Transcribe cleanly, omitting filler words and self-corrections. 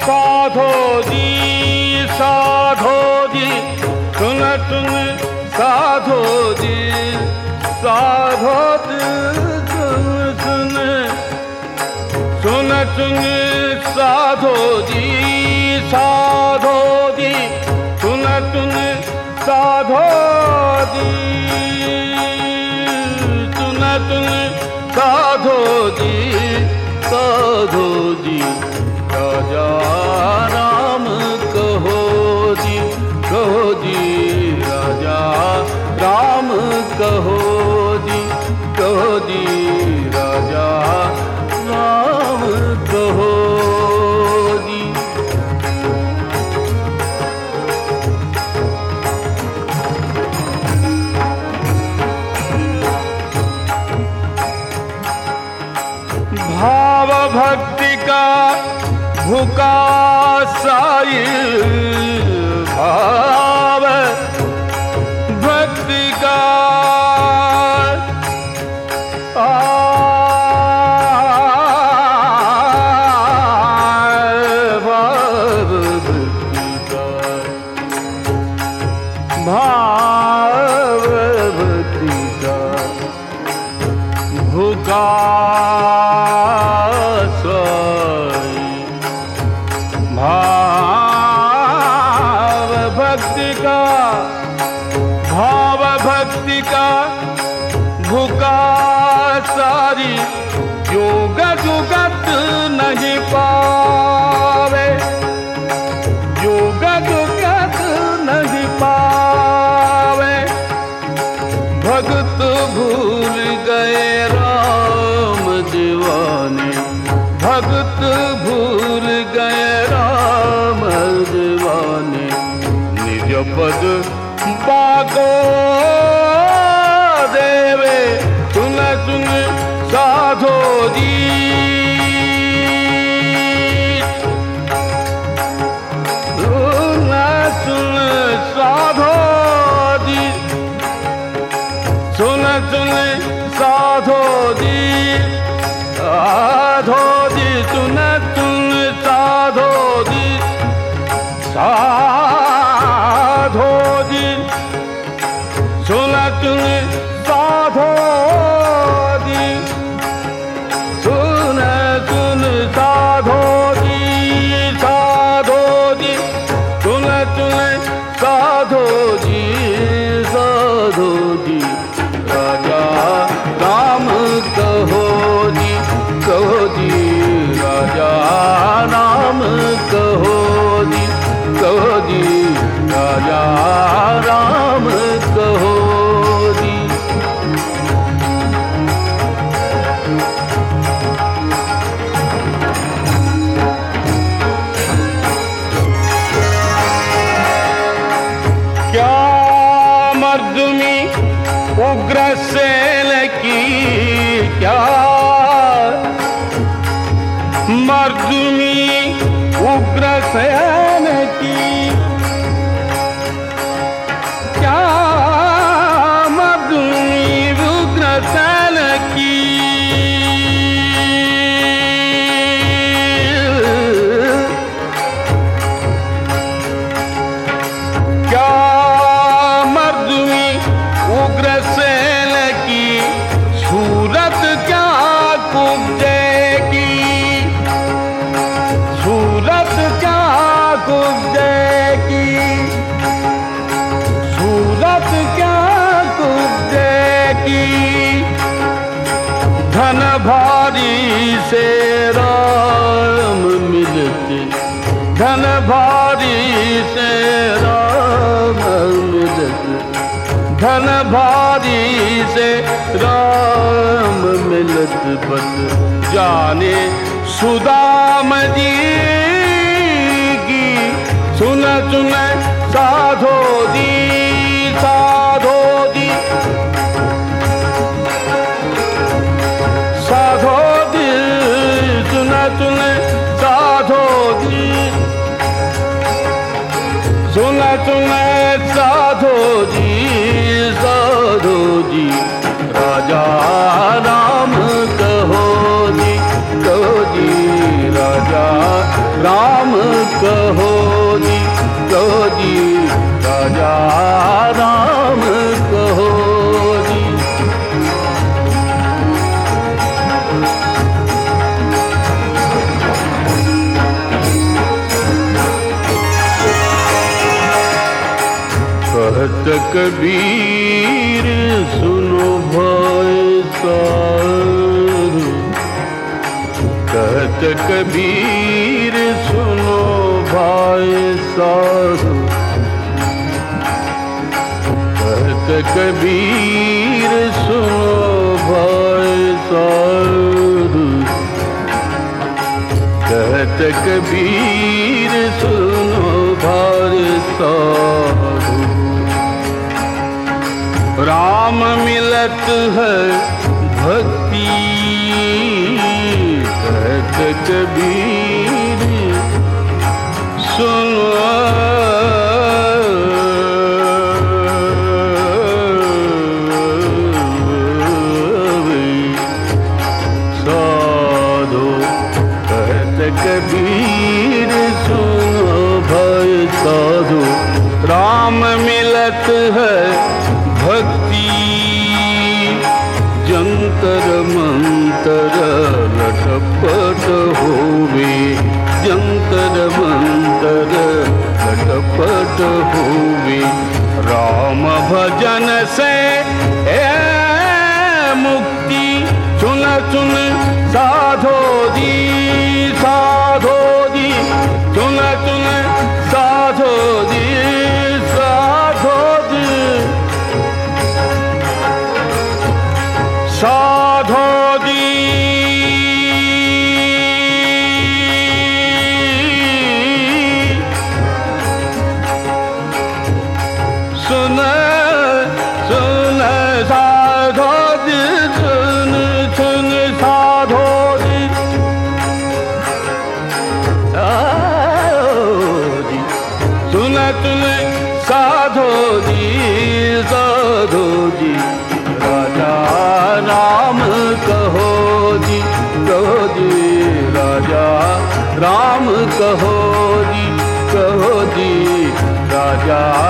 साधो जी सुन सुन साधो जी साधो सुन सुन सुन साधो जी सुन सुन साधो जी सुन सुन साधो जी राजा राम कहो जी राजा राम कहो जी राजा राम कहो जी। भाव भक्ति का भूखा साई भाव भक्ति का भाव भक्ति का भूखा भाव भक्ति का भूखा सारी योग जुगत नहीं पावे योग जुगत नहीं पावे भगत भूल गए राम दीवाने भगत भूल गए राम दीवाने निज पद पाको देवे सुन सुन साधो जी सुन सुन साधो जी सुन सुन साधो जी साधो जी सुन सुन साधो जी साधो जी सुन सुन साधो जी सुन सुन साधो जी साधो जी सुन सुन साधो जी राजा राम कहो जी राजा राम कहो जी राजा राम कहो जी। क्या मर्दुमी उग्रसेन की क्या मर्दुमी उग्रसेन की क्या मर्दुमी उग्रसेन की क्या मर्दुमी उग्रसेन की सूरत क्या कुब्जेगी सूरत क्या कुब्जेगी सूरत क्या कुब्जेगी धन भारी से राम मिलते धन भारी से राम मिलते धन भारी से राम मिलत बत जाने सुदाम जी की सुन सुन साधो जी साधो जी साधो जी सुन सुन साधो जी सुन सुन साधो जी राजा राम कहो जी राजा राम कहो जी, कहो जी, राजा राम कहो जी। कहत कबीर सुनो भाई साधु, कहत कबीर सुनो भाई साधु, कहत कबीर सुनो भाई साधु, कहत कबीर सुनो भाई साधु। राम मिलत है भक्ति, कहत कबीर सुनो साधो, कहत कबीर सुनो भाई साधो। राम मिलत है भक्ति, जंतर मंतर लटपट होवे, जंतर मंतर लटपट होवे। राम भजन से मुक्ति, सुन सुन साधो जी, साधो जी, सुन सुन साधो जी, साधो जी, साधो जी। सुन सुन साधो जी, सुन सुन साधो जी, सुन सुन साधो जी, साधो जी। राजा राम कहो जी, कहो जी, राजा राम कहो जी, कहो जी, राजा